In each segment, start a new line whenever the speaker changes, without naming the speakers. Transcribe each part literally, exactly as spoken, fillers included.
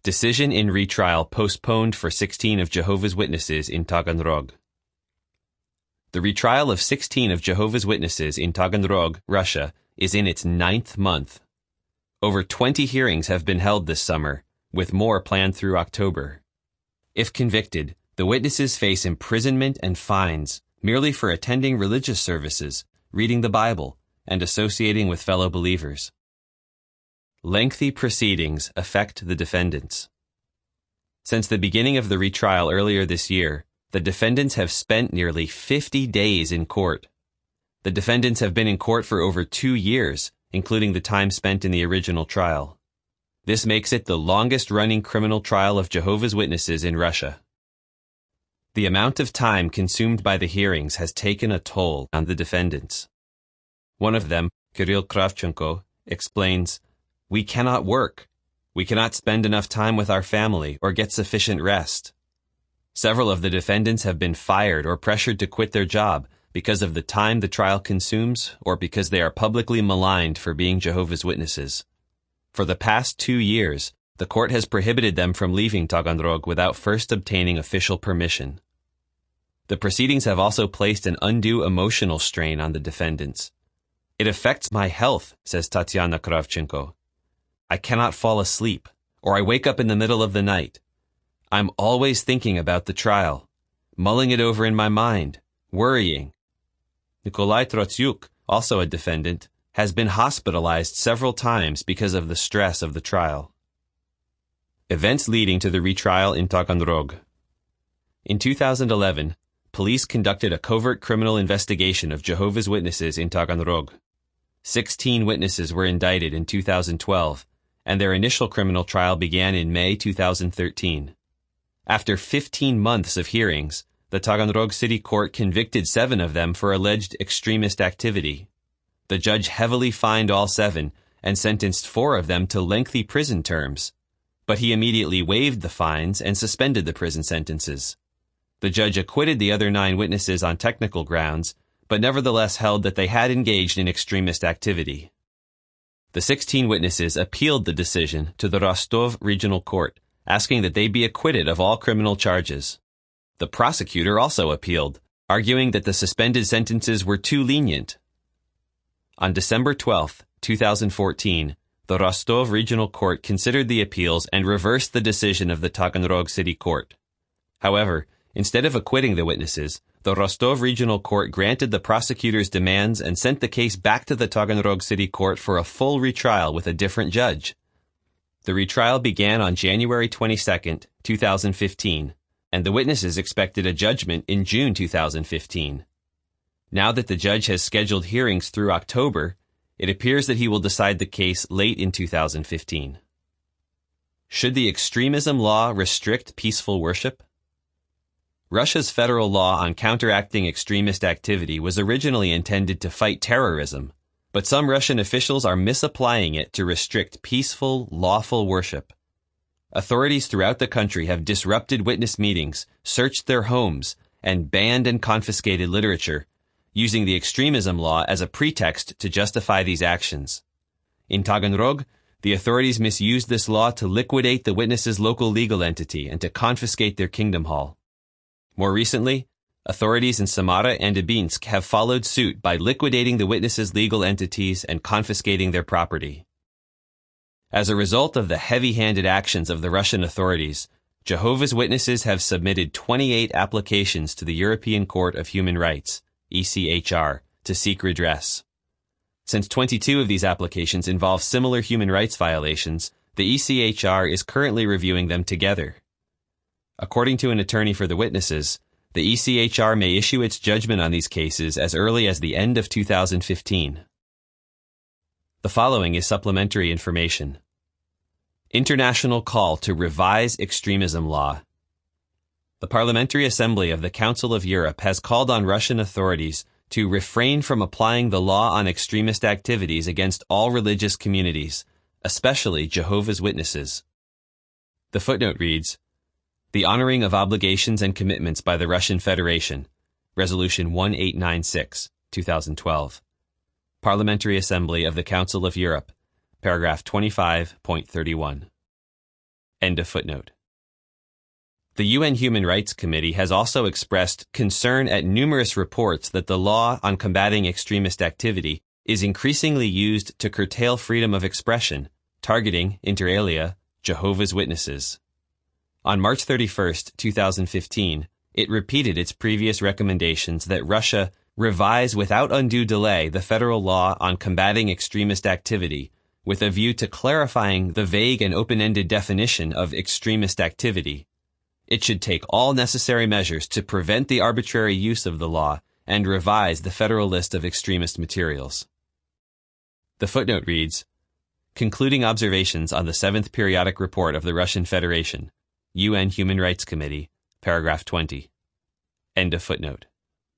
Decision in retrial postponed for sixteen of Jehovah's Witnesses in Taganrog. The retrial of sixteen of Jehovah's Witnesses in Taganrog, Russia, is in its ninth month. Over twenty hearings have been held this summer, with more planned through October. If convicted, the witnesses face imprisonment and fines merely for attending religious services, reading the Bible, and associating with fellow believers. Lengthy proceedings affect the defendants. Since the beginning of the retrial earlier this year, the defendants have spent nearly fifty days in court. The defendants have been in court for over two years, including the time spent in the original trial. This makes it the longest-running criminal trial of Jehovah's Witnesses in Russia. The amount of time consumed by the hearings has taken a toll on the defendants. One of them, Kirill Kravchenko, explains, "We cannot work. We cannot spend enough time with our family or get sufficient rest." Several of the defendants have been fired or pressured to quit their job because of the time the trial consumes or because they are publicly maligned for being Jehovah's Witnesses. For the past two years, the court has prohibited them from leaving Taganrog without first obtaining official permission. The proceedings have also placed an undue emotional strain on the defendants. "It affects my health," says Tatiana Kravchenko. "I cannot fall asleep, or I wake up in the middle of the night. I'm always thinking about the trial, mulling it over in my mind, worrying." Nikolai Trotsyuk, also a defendant, has been hospitalized several times because of the stress of the trial. Events leading to the retrial in Taganrog. In two thousand eleven, police conducted a covert criminal investigation of Jehovah's Witnesses in Taganrog. Sixteen witnesses were indicted in two thousand twelve, and their initial criminal trial began in May two thousand thirteen. After fifteen months of hearings, the Taganrog City Court convicted seven of them for alleged extremist activity. The judge heavily fined all seven and sentenced four of them to lengthy prison terms, but he immediately waived the fines and suspended the prison sentences. The judge acquitted the other nine witnesses on technical grounds, but nevertheless held that they had engaged in extremist activity. The sixteen witnesses appealed the decision to the Rostov Regional Court, asking that they be acquitted of all criminal charges. The prosecutor also appealed, arguing that the suspended sentences were too lenient. On December twelfth, two thousand fourteen, the Rostov Regional Court considered the appeals and reversed the decision of the Taganrog City Court. However, instead of acquitting the witnesses, the Rostov Regional Court granted the prosecutor's demands and sent the case back to the Taganrog City Court for a full retrial with a different judge. The retrial began on January twenty-second, two thousand fifteen, and the witnesses expected a judgment in June two thousand fifteen. Now that the judge has scheduled hearings through October, it appears that he will decide the case late in two thousand fifteen. Should the extremism law restrict peaceful worship? Russia's federal law on counteracting extremist activity was originally intended to fight terrorism, but some Russian officials are misapplying it to restrict peaceful, lawful worship. Authorities throughout the country have disrupted witness meetings, searched their homes, and banned and confiscated literature, using the extremism law as a pretext to justify these actions. In Taganrog, the authorities misused this law to liquidate the witnesses' local legal entity and to confiscate their kingdom hall. More recently, authorities in Samara and Abinsk have followed suit by liquidating the witnesses' legal entities and confiscating their property. As a result of the heavy-handed actions of the Russian authorities, Jehovah's Witnesses have submitted twenty-eight applications to the European Court of Human Rights, E C H R, to seek redress. Since twenty-two of these applications involve similar human rights violations, the E C H R is currently reviewing them together. According to an attorney for the witnesses, the E C H R may issue its judgment on these cases as early as the end of two thousand fifteen. The following is supplementary information. International call to revise extremism law. The Parliamentary Assembly of the Council of Europe has called on Russian authorities to refrain from applying the law on extremist activities against all religious communities, especially Jehovah's Witnesses. The footnote reads, "The honoring of obligations and commitments by the Russian Federation, Resolution eighteen ninety-six, two thousand twelve. Parliamentary Assembly of the Council of Europe, paragraph twenty-five point thirty-one. End of footnote. The U N Human Rights Committee has also expressed concern at numerous reports that the law on combating extremist activity is increasingly used to curtail freedom of expression, targeting, inter alia, Jehovah's Witnesses. On March thirty-first, two thousand fifteen, it repeated its previous recommendations that Russia revise without undue delay the federal law on combating extremist activity with a view to clarifying the vague and open-ended definition of extremist activity. It should take all necessary measures to prevent the arbitrary use of the law and revise the federal list of extremist materials. The footnote reads, Concluding observations on the seventh Periodic Report of the Russian Federation, U N Human Rights Committee, paragraph twenty. End of footnote.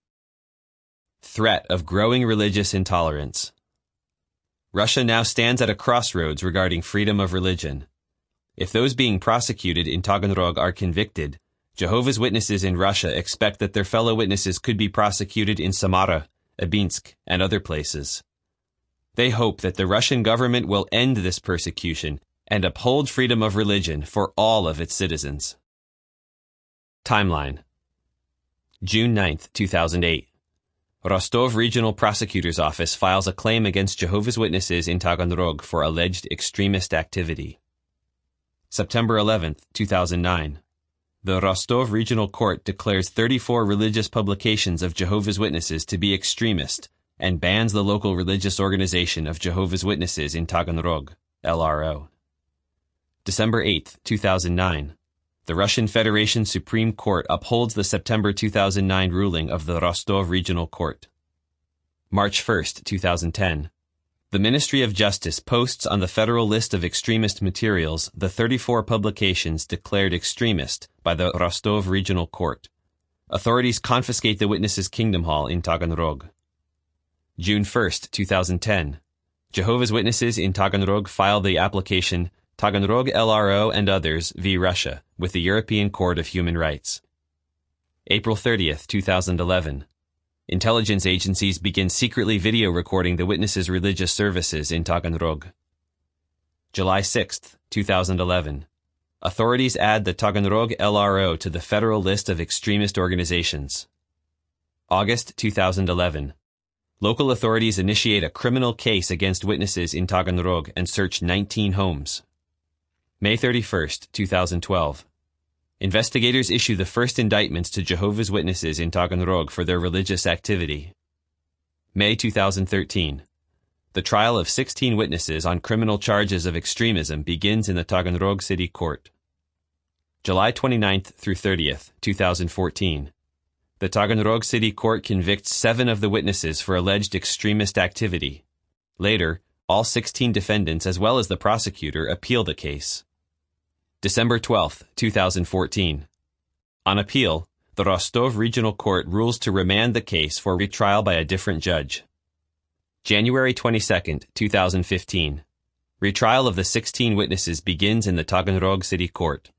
Threat of growing religious intolerance. Russia now stands at a crossroads regarding freedom of religion. If those being prosecuted in Taganrog are convicted, Jehovah's Witnesses in Russia expect that their fellow witnesses could be prosecuted in Samara, Abinsk, and other places. They hope that the Russian government will end this persecution and uphold freedom of religion for all of its citizens. Timeline. June ninth, two thousand eight. Rostov Regional Prosecutor's Office files a claim against Jehovah's Witnesses in Taganrog for alleged extremist activity. September eleventh, two thousand nine. The Rostov Regional Court declares thirty-four religious publications of Jehovah's Witnesses to be extremist and bans the local religious organization of Jehovah's Witnesses in Taganrog, L R O. December eighth, two thousand nine. The Russian Federation Supreme Court upholds the September two thousand nine ruling of the Rostov Regional Court. March first, two thousand ten. The Ministry of Justice posts on the federal list of extremist materials the thirty-four publications declared extremist by the Rostov Regional Court. Authorities confiscate the witnesses' Kingdom Hall in Taganrog. June first, two thousand ten. Jehovah's Witnesses in Taganrog file the application Taganrog L R O and others v. Russia with the European Court of Human Rights. April thirtieth, two thousand eleven. Intelligence agencies begin secretly video recording the witnesses' religious services in Taganrog. July sixth, two thousand eleven. Authorities add the Taganrog L R O to the federal list of extremist organizations. August two thousand eleven. Local authorities initiate a criminal case against witnesses in Taganrog and search nineteen homes. May thirty-first, two thousand twelve. Investigators issue the first indictments to Jehovah's Witnesses in Taganrog for their religious activity. May two thousand thirteen. The trial of sixteen witnesses on criminal charges of extremism begins in the Taganrog City Court. July twenty-ninth through thirtieth, two thousand fourteen. The Taganrog City Court convicts seven of the witnesses for alleged extremist activity. Later, all sixteen defendants as well as the prosecutor appeal the case. December twelfth, two thousand fourteen. On appeal, the Rostov Regional Court rules to remand the case for retrial by a different judge. January twenty-second, two thousand fifteen. Retrial of the sixteen witnesses begins in the Taganrog City Court.